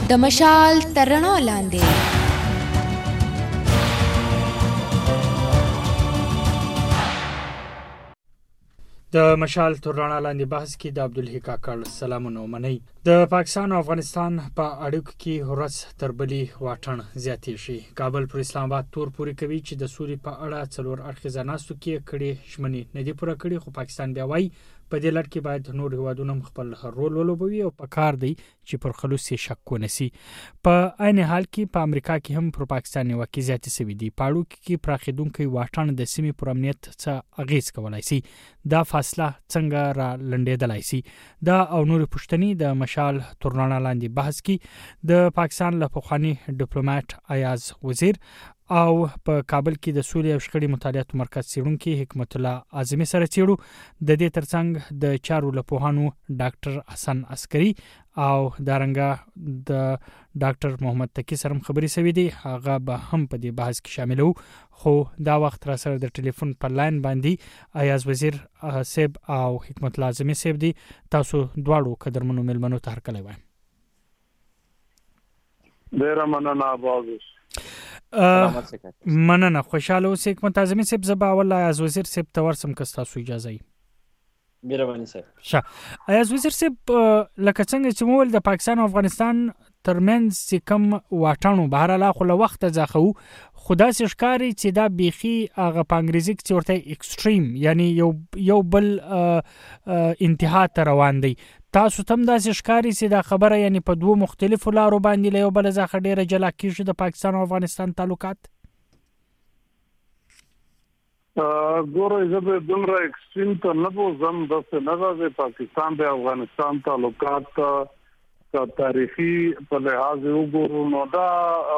د مشال تر رڼا لاندې. د مشال تر رڼا لاندې بحث کې د عبدالحی کاکړ سلامونه ومنئ. د پاکستان او افغانستان په اړیکو کې ورځ تر بلې واټن زیاتې شي. کابل پر اسلام آباد تور پورې کوي چې د سولې په اړه څلور اړخیزه ناستو کې کړي ژمنې نه دي پوره کړي، خو پاکستان بیا وایي په دې لړ کې باید نور هیوادونه خپل رول ولوبوي او په کار دی چې پر خلوص یې شک ونسي. په عین حال کې په امریکا کې هم پر پاکستان نیوکې زیاتې شوې دي. په اړیکو کې پراخېدونکی واټن د سیمې پر امنیت څه اغیز کولی شي؟ دا فاصله څنګه را لنډېدلی شي؟ دا او نور پوښتنې د مشال تر رڼا لاندې بحث کې د پاکستان له پخواني ډیپلوماټ ایاز وزیر او په کابل کې د سولې او شخړې مطالعاتو مرکز څیړونکي حکمت الله اعظمي سره څیړو. د دې ترڅنګ د چارو له پوهانو ډاکټر حسن عسکري او دارنګه د ډاکټر محمد تقی سره خبرې شوې دي. هغه به هم په دې بحث کې شامل وو، خو دا وخت را سره د ټلیفون پر لاین باندې ایاز وزیر صاحب او حکمت الله اعظمي صاحب دي. تاسو دواړو قدرمنو ملمنو ته هرکلی وایم. ډیره مننه اباظ. مننه، خوشاله اوسئ. حکمت اعظمي صاحب زه به اول ایاز وزیر صاحب ته ورسم که ستاسو اجازه وي. مهرباني صاحب. ایاز وزیر صاحب، لکه څنګه چې مو ویل د پاکستان او افغانستان ترمنځ چې کوم واټن بهرحال خو له وخته ځاخو، خو داسې ښکاري چې دا بیخي هغه په انګریزي کې چې ورته اکسټریم، یعنی یو بل انتها ته روان دی. تاسو تم داسې ښکاري چې دا خبره یعنی په دوه مختلفو لارو باندې له یو بل څخه ډیره جلا کیږي د پاکستان او افغانستان تعلقات؟ ګوره زه به دومره اکسټریم ته نه بوزم. داسې نه ده د پاکستان د افغانستان تعلقات که تاریخي په لحاظ وګورو نو دا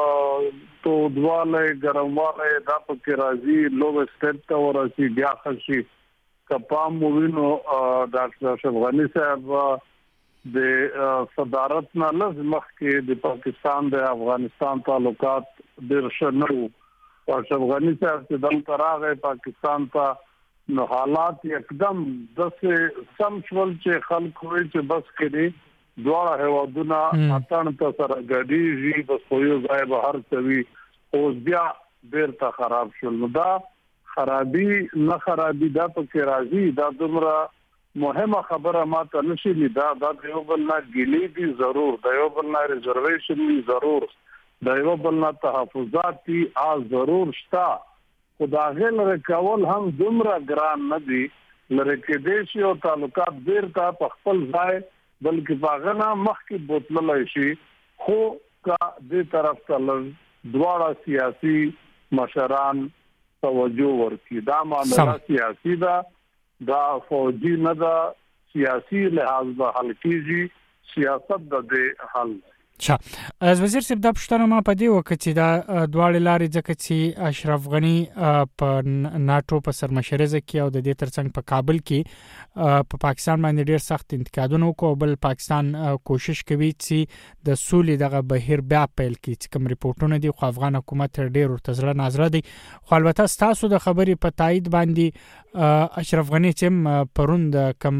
تودوالی ګرموالی دا پکې راځي، لو سټیپ ته ورسي بیا خشي. که پام ووینو ډاکټر اشرف غني صاحب د صدارت نه لږ مخکې د پاکستان د افغانستان تعلقات ډېر ښه نه وو. اشرف غني صاحب چې دلته راغی پاکستان ته نو حالات یکدم داسې سم شول چې خلک وایي چې بس کړي دواړه هیوادونه اتڼ ته سره ګډېږي، بس خو یو ځای به هر څه وي. اوس بیا بیرته خراب شول. نو دا خرابي نه خرابي دا پکې راځي. دا دومره مهمه خبره ماته نشي لیدا. دا د یو بل نه ګیلې دي ضرور، د یو بل نه ریزرویشن دي ضرور، د یو بل نه تحفظات دي ضرور شته. خو دا غیر کول هم دومره ګران نه دي. لري کې دي او تعلقات بیرته په خپل ځای بلکې باغنا مخکې بوتللی شي. خو کا دې طرف ته دواړه سیاسي مشران توجه ورکړي. دا معامله سیاسي ده، دا فوجي نه ده. سیاسي لحاظ به حل کیږي، سیاست د دې حل. از وزیر صاحب دا پوښتنه ما په دې وکړه چې دا دواړې لارې ځکه چې اشرف غني په ناټو په سرمشرزه کې او د دې ترڅنګ په کابل کې په پاکستان باندې ډېر سخت انتقادونه وکړو، بل پاکستان کوشش کوي چې د سولې دغه بهیر بیا پیل کړي. چې کوم ریپورټونه دي خو افغان حکومت ډېر ورته زړه نازړه دی. خو البته ستاسو د خبرې په تایید باندې اشرف غني چې پرون د کوم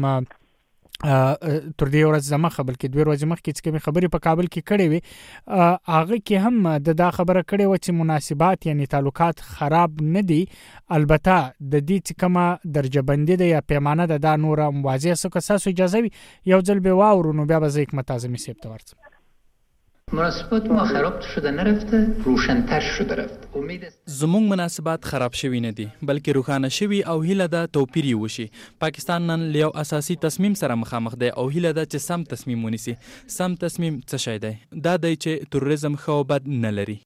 تر دې ورځ زمخه بلکې 2 ورځې مخکې چې کومې خبرې په کابل کې کړې وي، هغه کې هم دا خبره کړې و چې مناسبات یعنی تعلقات خراب نه دي. البته د دې چې کومه درجه بندي ده یا پیمانه ده دا نور واضح څه که تاسو اجازه وي یو ځل به واورو نو بیا به زه حکمت اعظمي صاحب ته ورسم. مناسبات ما خراب شده نرفته، روشن‌تر شده رفته. امید زموږ مناسبات خراب شوي نه دي بلکې روښانه شوي او هیله ده توپیر وشي. پاکستان نن له یو اساسي تصمیم سره مخامخ دی او هیله ده چې سم تصمیم ونیسي. سم تصمیم څه شی دی؟ دا دی چې تروریزم ښه او بد نه لري.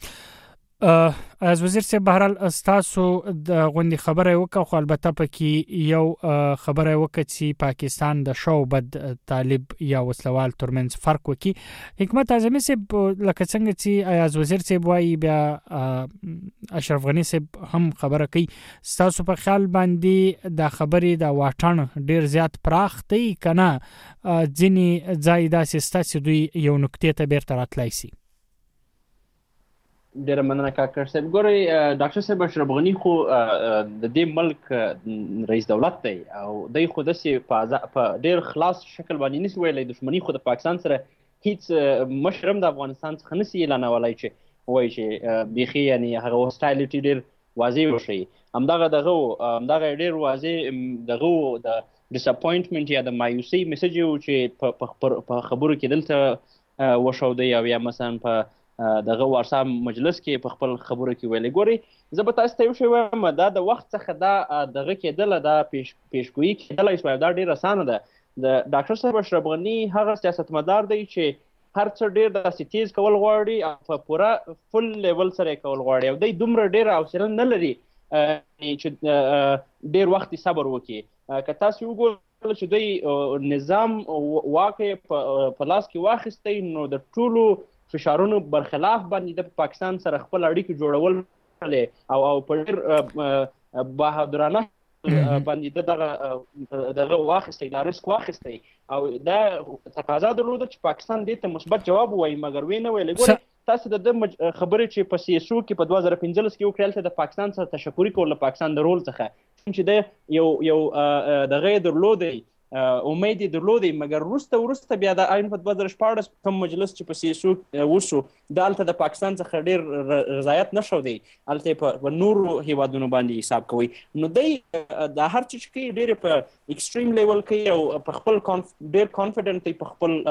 از وزیر صاحب بهرحال ستاسو د غونډې خبره وکړه، خو البته پکې یو خبره وکړه چې پاکستان د شو بد طالب یا وسلوال ترمنځ فرق وکړي. حکمت اعظمي صاحب لکه څنګه چې از وزیر صاحب وایي بیا اشرف غني صاحب هم خبره کوي، ستاسو په خیال باندې دا خبرې د واټن ډیر زیات پراخ دی که نه ځینې ځای داسې شته چې دوی یو نقطې ته بیرته راتلی شي؟ ډیره مننه کاکړ صاحب. ګورئ ډاکټر صاحب اشرف غني خو د دې ملک رئیس دولت دی او دی خو داسې په ډیر خلاص شکل باندې نشي ویلی دښمني خو د پاکستان سره هیڅ مشرم د افغانستان څخه نسی اعلانولای چې وایي چې بیخي یعنی هغه هوسټایلیټي ډېر واضح وښیي. همدغه ډېر واضح دغه د ډساپوینټمنټ یا د مایوسۍ میسج و چې په خبرو کې دلته وښودی او یا مثلا په دغه وارسا مجلس کې په خپل خبرو کې ویلې. ګورئ زه به تاسو ته یو شی وایم، دا د وخت څخه دا دغه کېدله دا پیشګویي کېدلی شوی، دا ډېر اسانه ده. د ډاکټر صاحب اشرف غني هغه سیاستمدار دی چې هر څه ډېر داسې تیز کول غواړي او په پوره فل لیول سره یې کول غواړي او دی دومره ډېره حوصله نه لري چې ډېر وخت صبر وکړي. که تاسو وګورئ چې دوی نظام واک په لاس کې واخیستی، نو د ټولو فشارونو برخلاف باندې د پاکستان سره خپل اړیکې جوړول او په ډېر بهادرانه باندې دغه واخیستی، دا ریسک واخیستی او دا تقاضا درلوده چې پاکستان دې ته مثبت جواب ووایي، مګر ویې نه ویلې. ګورئ تاسو د خبرې چې په CSO کې په 2015 کې وکړل ته د پاکستان سره تشکري کول، پاکستان د رول څخه چې د یو دغه درلودی امید درلودی، مګر وروسته بیا د آئین په 2014 کوم مجلس چې په CSO وشو دلته د پاکستان څخه ډېر رضایت نه ښودی، هلته په نورو هیوادونو باندې حساب کوي. نو دی دا هر څه چې کوي ډېر په ایکسټریم لیول کوي او په خپل ډېر کانفیډنټ دی په خپل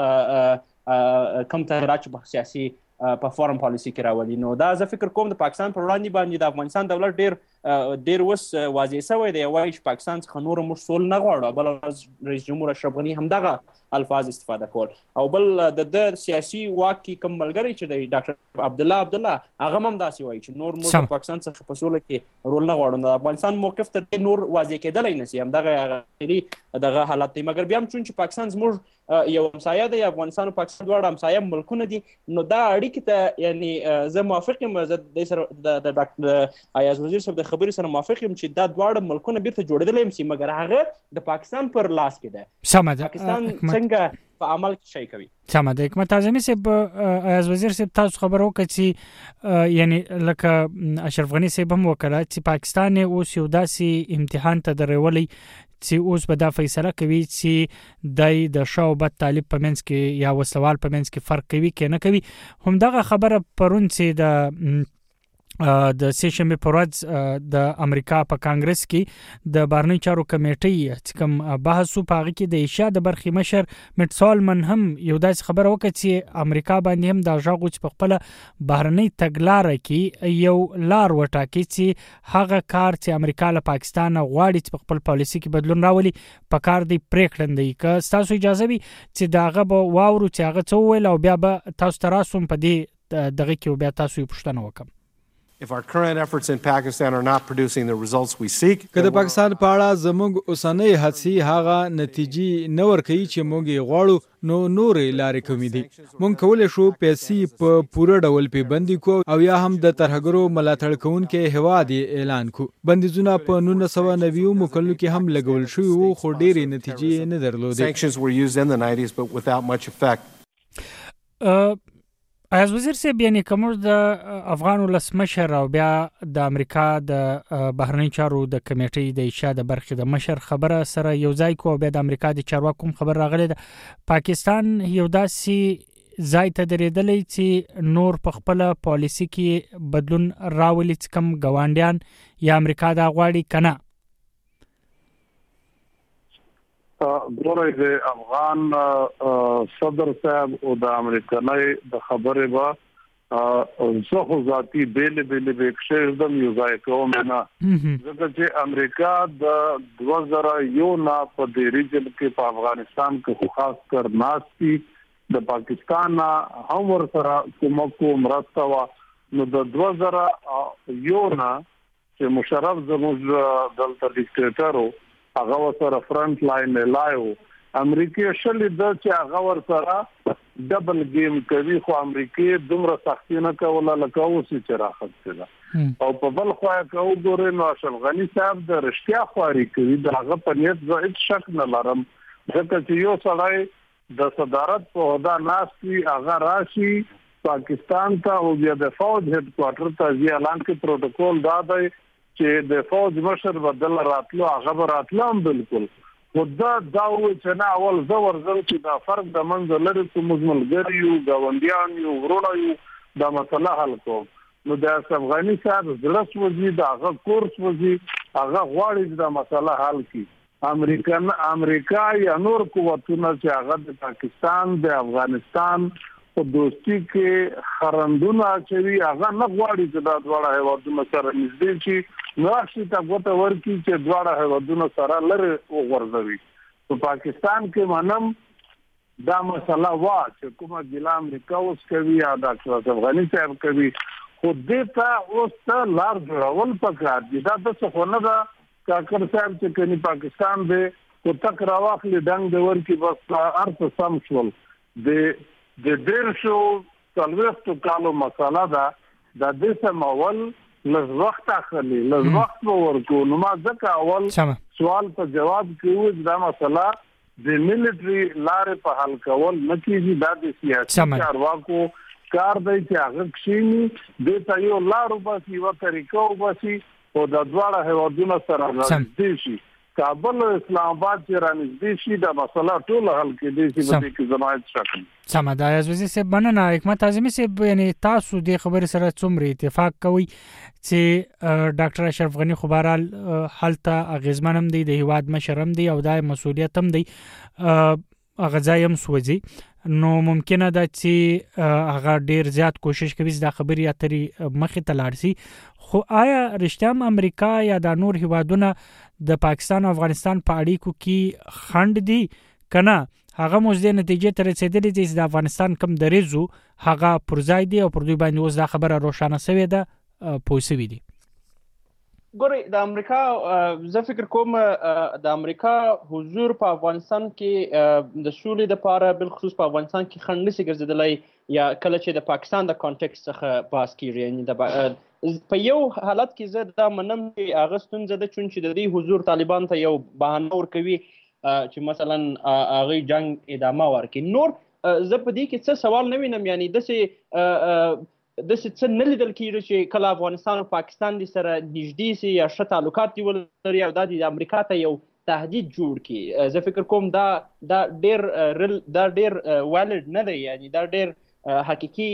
کم تغیرات چې په سیاسي په فارم پالیسي کې راولي. نو دا زه فکر کوم د پاکستان پر وړاندې باندې د افغانستان دولت ډېر اوس واضح شوی دی، وایي چې پاکستان څخه نور موږ سول نه غواړو. بل رئیس جمهور اشرف غني همدغه الفاظ استفاده کول او بل د سیاسي واک کې کوم ملګری چې دی ډاکټر عبدالله هغه هم داسې وایي چې نور موږ پاکستان څخه په سوله کې رول نه غواړو. د افغانستان موقف تر نور واضح کېدلی نه شي، همدغه دغه حالت دی. مګر بیا هم چون چې پاکستان زموږ یو همسایه دی، افغانستان او پاکستان دواړه همسایه ملکونه دي، نو دا اړیکې ته یعنی زه موافق یم، زه د سره د ډاکټر ایاز وزیر صاحب د خبرې سره موافق یم چې دا دواړه ملکونه بیرته جوړېدلی هم شي، مګر هغه د پاکستان پر لاس کې ده. سمه ده. پاکستان څنګه په عمل کې شي کوي. سمه ده. حکمت اعظمي صاحب، ایاز وزیر صاحب تاسو خبر وکړه چې یعنی لکه اشرف غني صاحب هم وکړه چې پاکستان اوس یو داسې امتحان ته درولي چې اوس به دا فیصله کوي چې د شاه او بد طالب په منځ کې یا وسلوال په منځ کې فرق کوي که نه کوي. همدغه خبره پرون چې د سیشنبه پر ورځ د امریکا په کانګرس کې د بهرنی چارو کمیټې چې کوم بحث په هغه کې د ایشیا د برخې مشر مټ سالمن هم یو داسې خبره وکړه چې امریکا باندې هم دا ژغو چې په خپل بهرنی تګلارې کې یو لار وټاکي چې هغه کار چې امریکا له پاکستان غواړي چې په خپل پالیسي کې بدلون راولي په کار دی پریکړندې. که تاسو اجازه وي چې داغه به واورو چې هغه څه ویل او بیا به تاسو تراسوم په دې دغه کې بیا تاسو یې پوښتنه وکم. If our current efforts in Pakistan are not producing the results we seek, که د پاکستان په اړه زموږ اوسنۍ هڅې هغه نتیجې نه ورکوي چې موږ یې غواړو، نو نورې لارې کومې دي. موږ کولی شو پیسې په پوره ډول پې بندي کړو او یا هم د ترهګرو ملاتړ کوونکي هیواد یې اعلان کړو. بندیزونه په 1990 کلونو کې هم لګول شوي وو، خو ډېرې نتیجې نه درلودې. sanctions were used in the 90s but without much effect. ایاز وزیر صاحب، یعنی کوم د افغان ولسمشر او بیا د امریکا د بهرنی چارو د کمیټې د ایشیا د برخې د مشر خبره سره یو ځای کو او بیا د امریکا د چارواکو خبر راغلی ده پاکستان یو داسې ځای ته درېدلی چې نور په خپل پالیسي کې بدلون راولي چې کوم ګاونډیان یا امریکا دا غواړي کنه. ګورئ د افغان صدر صاحب او د امریکایي د خبرې به زه خو ذاتي بیلې کښې دم یو ځای کوم نه، ځکه چې امریکا د 2001 نه په دې ریجن کې په افغانستان کې خو خاص کر ناستی د پاکستان هم ورسره کومک مرسته وا. نو د 2001 نه چې مشرف زموږ دلته ډیکټیټر هغه سره فرنٹ لاین لایو امریکای شلې د چې هغه ور سره ډبل گیم کوي، خو امریکای دومره سختي نه کوله لکه اوس چې راخته ده. او په بل خوا کې وګورئ نو اشرف غني صاحب د رښتیا خواري کوي، د هغه په نیت زه هیڅ شک نه لرم، ځکه چې یو سړی د صدارت په عہده ناشتي هغه راشي پاکستان ته او بیا د فوج هډ کوارټر ته ځي، اعلان کې پروتوکول دا دی چې د فوج مشر بدل راتلو هغه راتلم بالکل، ودا چې نه اول زور چې دا فرق د منځ لري چې موږ ملګری یو ګاونډیان یو ورونه یو دا مسله حل کوو نو د افغاني صاحب زړه سوځي دا هغه کورس وځي هغه غواړي دا مسله حل کړي امریکا یا نور قوتونه چې هغه د پاکستان د افغانستان په دوستي کې خرندونه چوي هغه نه غواړي چې دا دواړه هیوادونه سره نږدې شي نو شي تا غوته ورکی چې دواړه هیوادونه سره لري وغورځوي په پاکستان کې منم دا مسله وا چې کومه ګیلا امریکا اوس کوي یا د افغاني صاحب کوي خو دې ته اوس ته لار جوړول پکار دي دا د څه خونه دا کاکر صاحب چې کني پاکستان دی او تک راوخلی ډنګ د ورکی بس ارته سم شول د ډیر شو څلوېښتو کالو مسله ده د دې سمول لږ وخت اخلي لږ وخت ورکو نو ما ځکه اول سوال په جواب کې دا مسله د ملټري لارې په حل کول نه کیږي دا د سیاسي چارواکو کار دی چې هغه کښینی د ته یو لارو باسي یوه طریقه وباسي او د دواړه هیوادونو سره رانږدې شي کابل او اسلام آباد چې رانږدې شي دا مسله ټول حل کېدی شي په دې کې زمایت شکل سمه ده عزیز صاحب مننه حکمت اعظمي صاحب یعنی تاسو د خبرې سره څومره اتفاق کوي چې ډاکټر اشرف غنی خو بهرحال هلته اغیزمن هم دی د هیواد مشر هم دی او دا مسؤلیت هم دی غځایم سوځي نو ممکنه ده چې هغه ډیر زیات کوشش کوي دا خبرې اترې مخې ته لاړ شي خو آیا رښتیا امریکا یا د نور هیوادونه د پاکستان او افغانستان په اړیکو کې خنډ دي کنه هغه موږ د نتیجې ته رسیدلې دي چې د افغانستان کم دریزو هغه پرځای دی او پر دوی باندې اوس دا خبره روښانه شوې ده پوسوي دي ګوري د امریکا زه فکر کوم د امریکا حضور په افغانستان کې د سولې لپاره بالخصوص په افغانستان کې خنډ نشي ګرځېدلی یا کله چې د پاکستان د کانټیکس څخه بحث کیږي یعنی په یو حالت کې زه دا منم چې هغه ستونزه ده چې د دې حضور طالبان ته یو بهانه ورکوي چې مثلا هغه جنگ ادامه ورکړي نور زه په دې کې څه سوال نه وینم یعنی د څه نه لیدل کېږي چې کله افغانستان او پاکستان دي سره نږدې سي یا ښه تعلقات دي ولري او دا د امریکا ته یو تهدید جوړ کړي زه فکر کوم دا ډېر والډ نه دی یعنی دا ډېر حقیقي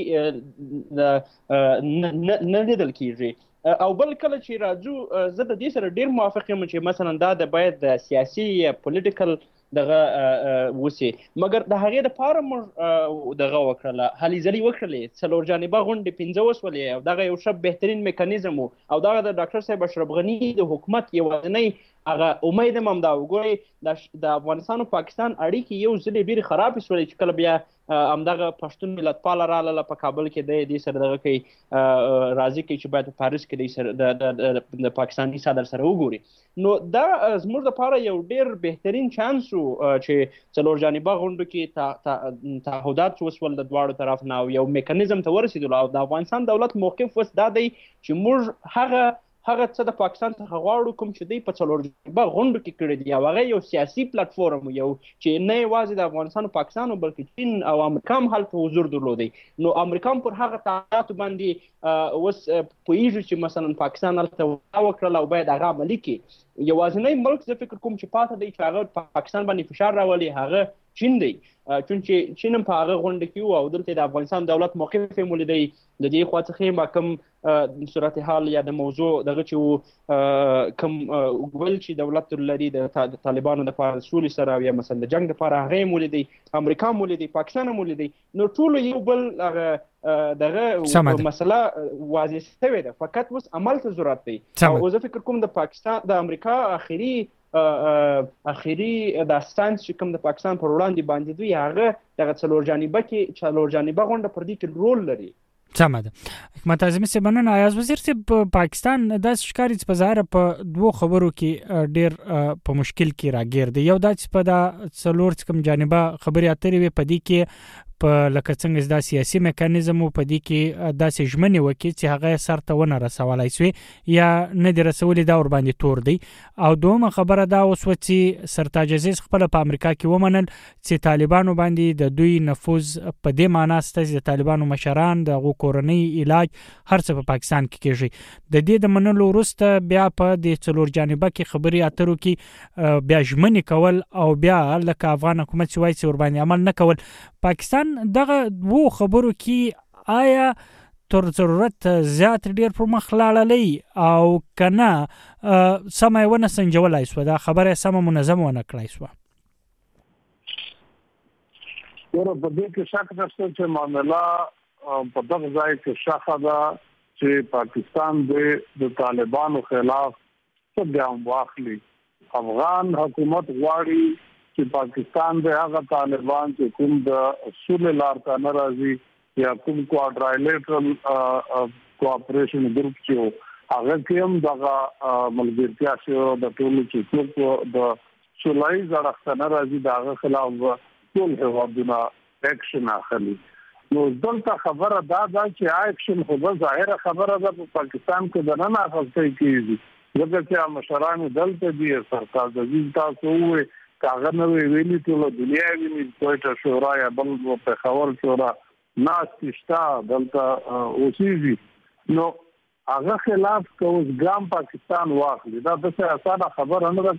نه لیدل کېږي او بل کله چې راځو زه د دې سره ډېر موافق یم چې مثلا دا د باید د سیاسي یا پولیټیکل دغه وسی مګر د هغې دپاره موږ دغه وکړله هلې ځلې وکړلې څلور جانبه غونډې 15 وسولې او دغه یو ښه بهترین میکانیزم و او دغه د ډاکټر صاحب اشرف غني د حکومت یوازینی هغه امید هم دا وګورئ د افغانستان او پاکستان اړیکې یو ځلې ډېرې خرابې شولې چې کله بیا همدغه پښتون ملتپاله راغله په کابل کې د دې سره دغه کوي راضي کوي چې باید په پاریس کې د سره د پاکستاني صدر سره وګوري نو دا زموږ لپاره یو ډېر بهترین چانس و چې څلور جانبه غونډو کې تعهدات وسول د دواړو طرف نه او یو میکانیزم ته ورسېدلو او د افغانستان دولت موقف اوس دا دی چې موږ هغه څه د پاکستان څخه غواړو کوم چې دوی په څلور جانبه غونډو کې کړي دي او هغه یو سیاسي پلټفورم یو چې نه یوازې د افغانستان او پاکستان بلکې چین او امریکا هم هلته حضور درلودی نو امریکا هم پر هغه تعهداتو باندې اوس پوهېږي چې مثلا پاکستان هلته وکړله او باید هغه عملي کړي یوازینی ملک زه فکر کوم چې پاته دی چې هغه پاکستان باندې فشار راولي هغه چین دی چونکې چین هم په هغه غونډه کې و او دلته د افغانستان دولت موقف یې ولیدی د دې خوا څخه ما کوم صورتحال یا د موضوع دغه چې کوم ویل چې دولت لري د طالبانو دپاره سولې سره یا مثلا د جنګ دپاره هغه یې ولیدی امریکا هم ولیدی پاکستان هم ولیدی نو ټولو یو بل هغه دغه مسله واضح شوې ده فقط اوس عمل ته ضرورت دی او زه فکر کوم د پاکستان د امریکا اخري د ساينس چې کوم د پاکستان پر وړاندې باندې دوی هغه دغه څلور جانبه غونډه پر دې کې رول لري سمه ده حکمت اعظمي صاحب مننه ایاز وزیر صاحب پاکستان داسې ښکاري چې په ظاهره په دوو خبرو کې ډېر په مشکل کې راګیر دی یو دا چې په دا څلور کوم جانبه خبرې اترې وي په دې کې په لکه څنګه دا سیاسي میکانیزم په دې کې داسې ژمنې وکړي چې هغه سر ته ونه رسولای شي یا نه دی رسولي دا ور باندې تور دی. او دومره خبره دا اوس و چې سرتاج عزیز خپل په امریکا کې ومنل چې طالبانو باندې د دوی نفوذ په دې معنی ست چې طالبانو مشران د کورنۍ علاج هر څه په پاکستان کې کېږي. د دې د منلو وروسته بیا په دې څلور جانبه کې خبري اترو کې بیا ژمنې کول او بیا لکه افغان حکومت چې وایي چې ور باندې عمل نه کول. پاکستان دغه وو خبرو کې آیا تر ضرورت زیات ډیر پر مخ لاړلی او کنه سمه ونه سنجولای سو دا خبره سمه منظم ونه کړای سو؟ ورته په دې کې شک نشته چې معاملې په دغه ځای کې شخه ده چې پاکستان د طالبانو خلاف څه ګام واخلي. افغان حکومت غواړي چې پاکستان د هغه طالبان چې کوم د اصول لار ته ناراضي یا کوم کوادرایلیټرل کوآپریشن ګروپ چې هغه کوم دغه ملګرتیا چې د ټولو چې د سولای زړه ناراضي دغه خلاف ټول هیوادونه اکشن اخلي. نو دلته خبره دا ده چې اکشن خو به ظاهره خبره ده په پاکستان کې د نه اخیستل کیږي ځکه چې مشران دلته دي سرکار د دې تاسو وې کاغه نو ویلي ټول دنیا ویني کوټه شورا یا بل په خبر شورا ناس تشتا دلته اوسېږي. نو هغه خلاف کوم ګام پاکستان واخلي دا د څه اسانه خبره نه ده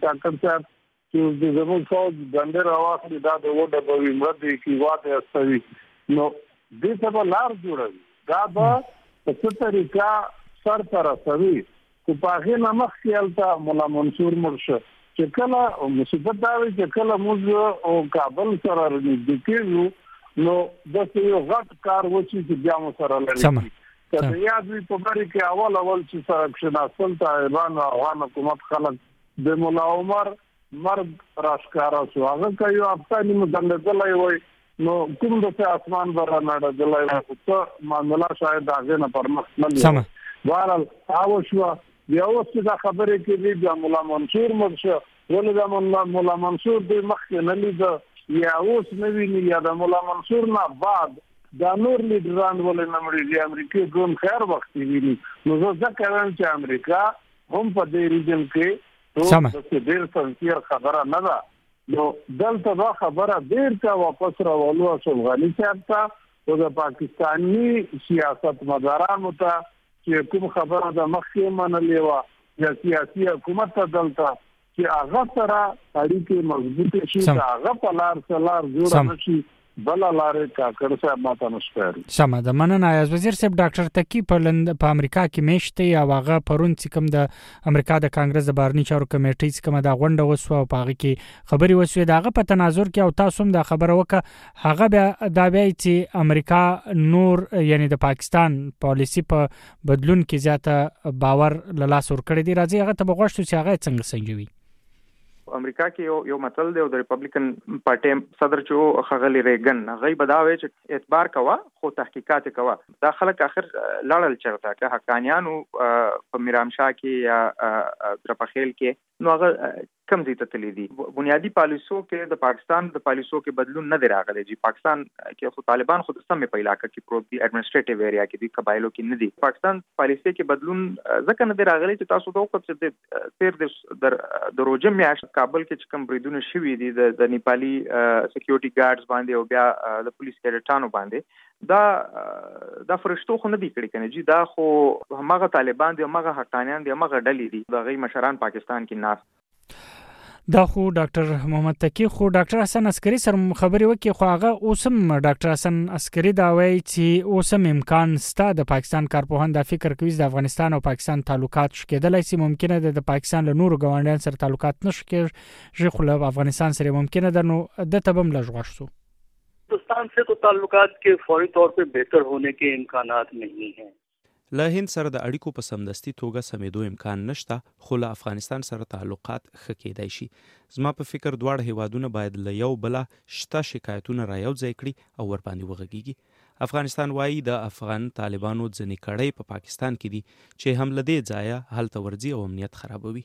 چې د زموږ فوج بندر واخلي دا د وډه په ویمرته کې واده استوي. نو دې څه لار جوړوي دا به په طریقه سر تر سوي کو پاغه نمخ کېلتا مولا منصور مرشه چې کله مصیبت دا وي چې کله موږ او کابل سره نږدې کېږو نو د یو غټ کار وچی چې بیا مو سره لري. کله یاد وي په بری کې اول چې سره شناسل طالبان او افغان حکومت خلک د مولا عمر مرګ راشکارا شو هغه کوي افغاني مدلدلای وي نو کوم د اسمان بره نه دلای ته معاملې شاید هغه نه پرمخ نه لري. بهرحال هاو شو بیا اوس دا خبره کې دی مولا منصور مرشه ولې دا مولا منصور د مخکې نه لید یا اوس نه ویني یا د مولا منصور نه بعد دا نور لیډران ولې نه مړي د امریکای ګون خیر وخت ویني. نو زه ځکه وایم چې امریکا هم په دې ریجن کې څه ډېر سنسیر خبره نه ده. نو دلته دا خبره ډېر کا واپس راولو اشرف غنی صاحب ته او د پاکستانی سیاست مدارانو ته چې کوم خبره د مخکې منلې و یا سیاسي حکومت ته دلته چې هغه سره اړیکې مضبوطه شي هغه په لار جوړه شي بل لارې کاکړ صاحب ماته نشته. سمه ده مننه. ایاز وزیر صاحب ډاکټر تکی په امریکا کې میشته او هغه پرون چې کوم د امریکا د کانګرس د بهرنی چارو کمیټې چې کوم د غونډه وسو او هغه کې خبري وسو دغه په تناظر کې او تاسو هم د خبره وکړه هغه بیا دا بیا چې امریکا نور یعنی د پاکستان پالیسی په بدلون کې زیاته باور لاس ور کړی دی. راځي هغه ته بغوښتو چې هغه څنګه سنجوي. امریکا کې یو متل دی د ریپبلیکن پارټي صدر چې خغلی ریګن هغه بداوي چې اعتبار کوا خو تحقیقات کوا دا خلک اخر لړل چرته که حقانيانو په میرام شاه کې یا درپخیل کې نو هغه کم زیاته تللی دي. بنیادی پالیسو کې د پاکستان د پالیسو کې بدلون نه دی راغلی. جی پاکستان کې خو طالبان خود سمې په علاقه کې پروت دي ایڈمنسټریټیو ایریا کې دي قبایلو کې نه دي. پاکستان پالیسي کې بدلون ځکه نه دی راغلی چې تاسو ته وخت چې تیر د روزه میاشت کابل کې کوم بریدونه شوي دي د نیپالي سکیورټي ګارډز باندې او بیا د پولیس کډټانو باندې دا فرشتو خو نه دی کړی کنه جی دا خو هغه طالبان دي هغه حقانيان دي هغه ډلې دي د غي مشران پاکستان کې ناس دا خو ډاکټر محمد تکی خو ډاکټر حسن عسکری سره خبري وکي خو هغه اوسم ډاکټر حسن عسکری دا وایي چې اوسم امکان ستا د پاکستان کارپوهان د فکر کوي د افغانستان او پاکستان تعلقات شکېدلای شي ممکنه ده د پاکستان له نورو ګاونډیانو سره تعلقات نشي خو له افغانستان سره ممکنه ده. نو د تبم لږ شو पाकिस्तान से तो ताल्लुकात के फौरी तौर पे बेहतर होने के इम्कानात नहीं हैं. له هند سره د اړیکو په سمدستي توګه سمېدو امکان نشته خو له افغانستان سره تعلقات ښه کېدای شي. زما په فکر دواړه هیوادونه باید له یو بل شته شکایتونه رايو ځای کړي او ور باندې وغږیږي. افغانستان وایي د افغان طالبانو ځنې کړۍ په پاکستان کې دي چې هم له دې ځایه هلته ورځي او امنیت خرابوي.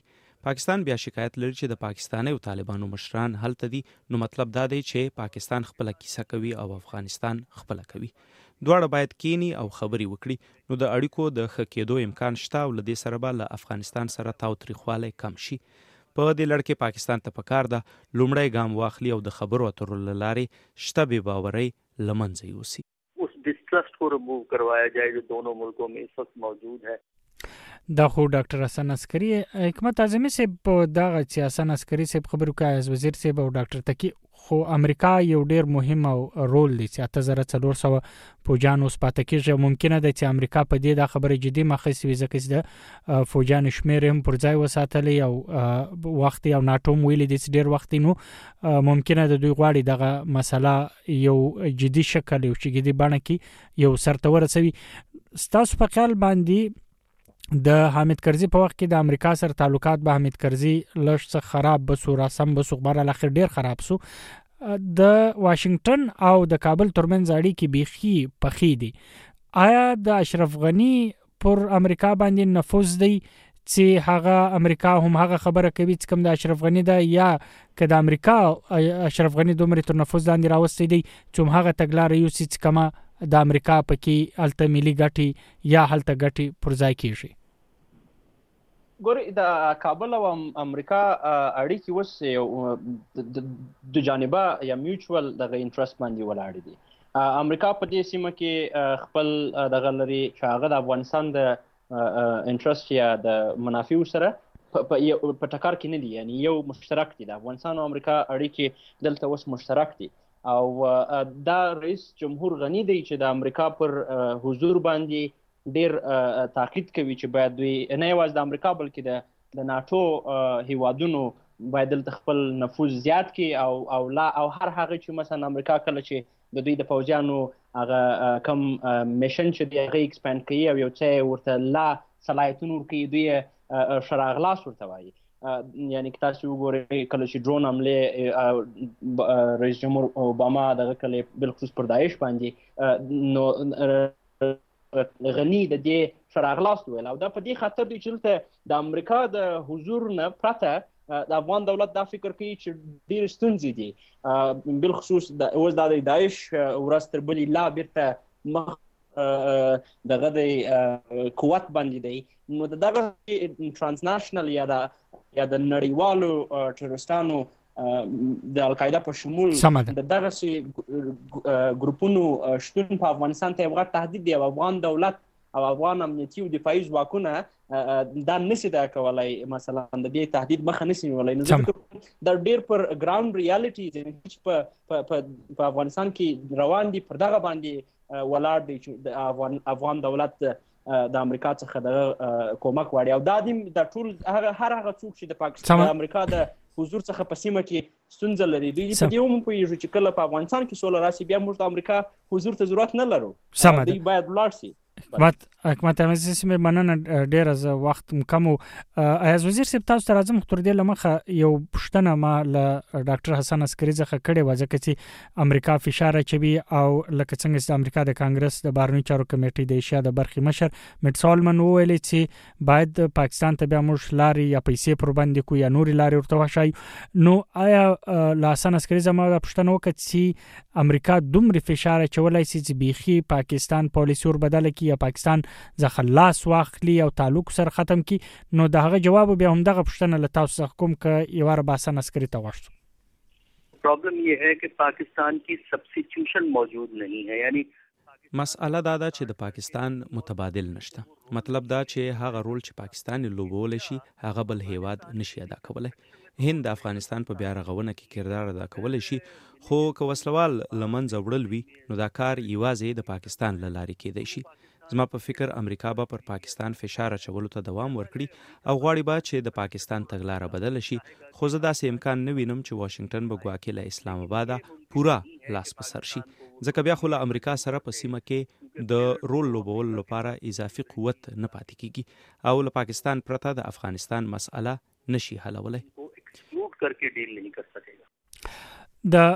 پاکستان بیا شکایت لري چې د پاکستاني او طالبانو مشران هلته دي، نو مطلب دا دی چې پاکستان خپل کیسه کوي او افغانستان خپل کوي. دواړه باید کینی او خبري وکړي، نو د اړیکو د ښه کېدو امکان شته او له دې سره به له افغانستان سره تاوتریخوالی کم شي. په دې لړ کې پاکستان ته پکار ده لومړی ګام واخلي او د خبرو اترو له لارې شته بې باورۍ له منځه یوسي. उस डिस्ट्रस्ट को रिमूव करवाया जाए जो दोनों मुल्कों में इस वक्त मौजूद है. دا خو ډاکټر حسن عسکری حکمت اعظمي صاحب په دغه چې حسن عسکری صاحب خبرو کوي از وزیر صاحب او ډاکټر تکی خو امریکا یو ډیر مهم او رول دی چې 8400 فوجان اوس پاتې کېږي. ممکنه ده چې امریکا په دې د خبره جدي مخې وي ځکه چې د فوجان شمیر هم پر ځای وساتلی او وخت او ناټو ویلي دي چې ډیر وخت نو ممکنه ده دوی غواړي دغه مسله یو جدي شکل او چې جدي بڼه کې یو سرته ورسوي. ستاسو په خیال باندې د حامد کرزي په وخت کې د امریکا سره تعلقات به حامد کرزي لږ څه خراب بسو راسم بسو خبر الاخر ډیر خراب سو. د واشنگټن او د کابل ترمنځ اړیکې بیخي پخې دي. آیا د اشرف غنی پر امریکا باندې نفوذ دی چې هغه امریکا هم هغه خبره کوي چې کوم د اشرف غنی ده یا که د امریکا اشرف غنی دومره تر نفوذ لاندې راوستي دی چې هغه تګلارې یو چې کومه د امریکا پکې الته ملي ګټي یا هلته ګټي پر ځای کیږي؟ ګوري د کابل او امریکا اړیکې اوس د جانبه یا میوچوال دغه انټرست باندې ولاړ دي. امریکا په دې سیمه کې خپل دغه لري چې هغه د افغانستان د انټرست یا د منافعو سره په ټکر کې نه دي، یعنی یو مشترک دي. د افغانستان او امریکا اړیکې دلته اوس مشترک دي او دا رئیس جمهور غنی دی چې د امریکا پر حضور باندې ډیر تاکید کوي چې باید دوی نه یوازې د امریکا بلکې د ناټو هیوادونو باید دلته خپل نفوذ زیات کړي او هر هغه چې مثلا امریکا کله چې د دوی د پوځیانو هغه کم میشن چې دی هغه ایکسپاند کوي او یو څه ورته لا صلاحیتونه ورکوي، دوی شراغلاس ورته وایي. یعنی که تاسو وګورئ کله چې ډرون حملې رئیس جمهور اوباما دغه کله بالخصوص پر داعش باندې نو غنی د دې شراغلاس ویل او دا په دې خاطر دی چې د امریکا د حضور نه پرته د افغان دولت دا فکر کوي چې ډیر ستونزې دي بالخصوص اوس د داعش ورځ تر بلې لا بیرته مخ دغه د قوت باندې دی. نو دغه ترانسنیشنل یا د نړیوالو ټروریستانو د القاعده په شمول د دغه ګروپونو شتون په افغانستان ته یو تهدید دی او افغان دولت او افغان امنیتي او دفاعي ځواکونه دا نشي دا کولای مثلا د دې تهدید مخه نشي نیولای. نو دا ډیر پر ګراوند ریالټي چې په افغانستان کې روان دي پر دغه باندې ولاړ دی چې د افغان دولت د امریکا څخه د کومک واړي او دا د ټول هر هغه څوک چې د پاکستان امریکا د حضور څخه په سیمه کې ستونزه لري دوی په دې هم پوهیږي چې کله په افغانستان کې سوله راشي بیا موږ د امریکا حضور ته ضرورت نه لرو، دوی باید ولاړ شي. حکمت اعظمي صاحب مننه ډیر از وخت کم. ایاز وزیر صاحب تاسو ته راځم تر دې لمخه یو پښتنه ما له ډاکټر حسن عسکری څخه کړې و ځکه چې امریکا فشار اچوي او لکه څنګه چې امریکا د کانګرس د بهرنیو چارو کمیټې د ایشیا د برخې مشر میټ سالمن وویل چې باید پاکستان ته بیا موږ لارې یا پیسې پر باندې کو یا نوري لارې ورته وشای. نو آیا له حسن عسکری زما پښتنه وکړي چې امریکا دومره فشار اچولای شي چې بیخي پاکستان پالیسی ور بدل کړي یا پاکستان ځخه لاس واخلي او تعلق سره ختم کی؟ نو دغه جواب بیا هم دغه پښتنه له تاسو څخه کوم ک یو ور باسن عسکری ته واشتو. प्रॉब्लम ये है कि पाकिस्तान की सब्स्टिट्यूशन मौजूद नहीं है, यानी مسأله دا ده چې د پاکستان متبادل نشته. مطلب دا چې هغه رول چې پاکستان لوبول شي هغه بل هیواد نشي ادا کولای. هند د افغانستان په بیا رغونه کې کردار ادا کولای شي، خو که وسلوال لمنځه وړل وي نو دا کار یوازې د پاکستان له لارې کېدای شي. زما په فکر امریکا به پر پاکستان فشار اچولو ته دوام ورکړي او غواړي به چې د پاکستان تګلاره بدل شي، خو زه داسې امکان نه وینم چې واشنگټن به ګواکې له اسلام آباد پورا لاس په سر شي، ځکه بیا خو له امریکا سره په سیمه کې د رول لوبولو لپاره اضافي قوت نه پاتې کیږي او له پاکستان پرته د افغانستان مسأله نشي حلولای. एक्सक्लूड करके डील नहीं कर सकेगा. د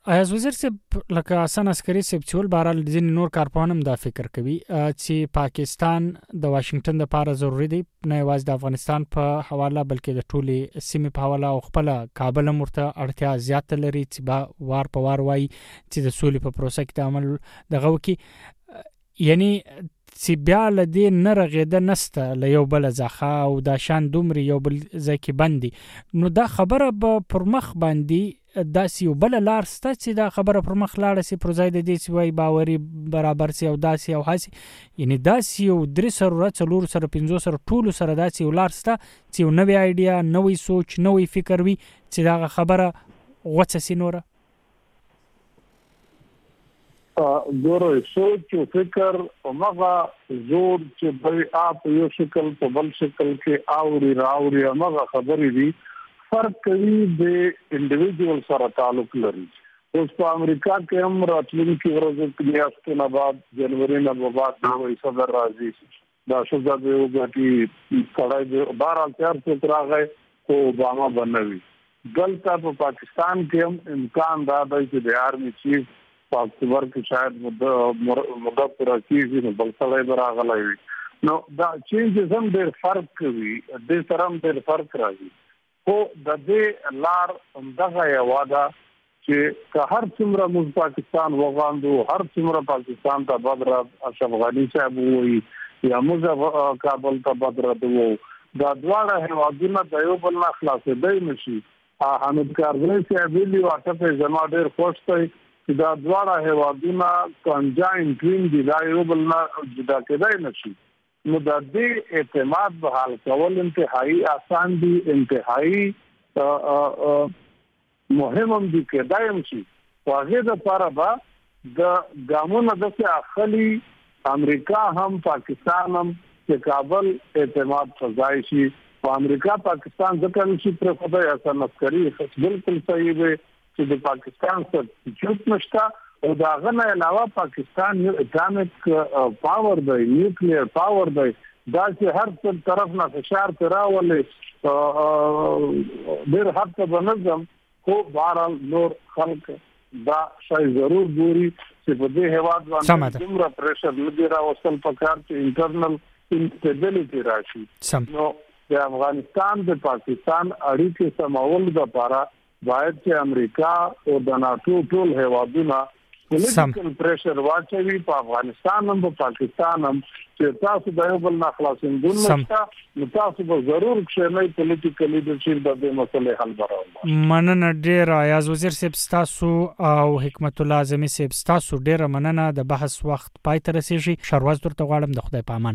ایاز وزیر صاحب لکه حسن عسکري صاحب چې ول بهرحال ځینې نور کارپوهان هم دا فکر کوي چې پاکستان د واشنگټن لپاره ضروری دی نه یوازې د افغانستان په حواله بلکې د ټولي سیمې په حواله او خپل کابل هم ورته اړتیا زیات لري چې با وار په وار وایي چې د سولې په پروسه کې د عمل دغه وکي یعنی چې بیا له دې نه رغېده نسته له یو بل ځخه او دا شان دومره یو بل ځای کې بندي نو دا خبره به پر مخ باندې داسې یو بل لار سته چې دا خبره پر مخ لاړه سي پر ځای د دې چې وای باوري برابر سي او داسې او هاسي یعنی داسې یو 3 سره 4 سره 5 سره ټول سره داسې یو لار سته چې یو نوې ایډیا نوې سوچ نوې فکر وي چې دا خبره غوڅه سي نوره ګوره سوچ او فکر او مغه زور چې به اپ یو شکل په بل شکل کې اوري راوري مغه خبرې دي فرق کوي د انډیویډوال سره تعلق لري اوس په امریکا کې هم راتلونکي ورځې کې میاشتو نه بعد جنوري نه بعد نوې صدر راځي دا شوزا به وګټي کړای د 12 راغی او اوباما بنوي دلته په پاکستان کې هم امکان دا دی چې د آرمي چیف په اکتوبر کې شاید مدد پوره کیږي نو بل څه راغلی وي نو دا چینجز هم ډېر فرق کوي د سره هم ډېر فرق راځي خو د دې لار همدغه یوه ده چې که هر څومره موږ پاکستان وغواندو هر څومره پاکستان ته بدر اشرف غني صاحب وایي یا موږ کابل ته بدر وو دا دواړه هیوادونه د یو بل نه خلاصېدای نشي حامد کارزی صاحب ویلي واټه په زما ډېر خوښ دی چې دا دواړه هیوادونه کنجاین ټوین دي دا یو بل نه جدا کېدای نشي نو د دې اعتماد به حال کول انتهایی آسان دي انتهایی مهم هم دي کېدای هم شي خو هغې دپاره به د ګامونه داسې اخلي امریکا هم پاکستان هم چې کابل اعتماد فضای شي په امریکا پاکستان ځکه نشي پرېښودی حسن عسکري بالکل صحیح دی چې د پاکستان سره چوت نشته او دا غنه علاوه پاکستان یو اټامیک پاور دی نیوکلیر پاور دی دا چې هر څه طرف نه فشار راولي ډېر حد ته بنظم خو بهرحال نور خلک دا شای ضرور ګوري چې په دې هیواد باندې دومره پریشر لګي راوستل پکار چې انټرنل انسټیبیلیټي راشي نو د افغانستان د پاکستان اړیکې سمول لپاره باید چې امریکا او د ناتو ټول هیوادونه پولیټیکل پریشر واچوي په افغانستان هم په پاکستان هم چې تاسو د یو بل نه خلاصون نشته نو تاسو به ضرور کښېنئ پولیټیکل لیډرشپ د دې مسلې حل براوړي مننه ډېر ایاز وزیر صاحب ستاسو او حکمت الله اعظمي صاحب ستاسو ډېره مننه د بحث وخت پای ته رسیږي شروز درته غواړم د خدای په امان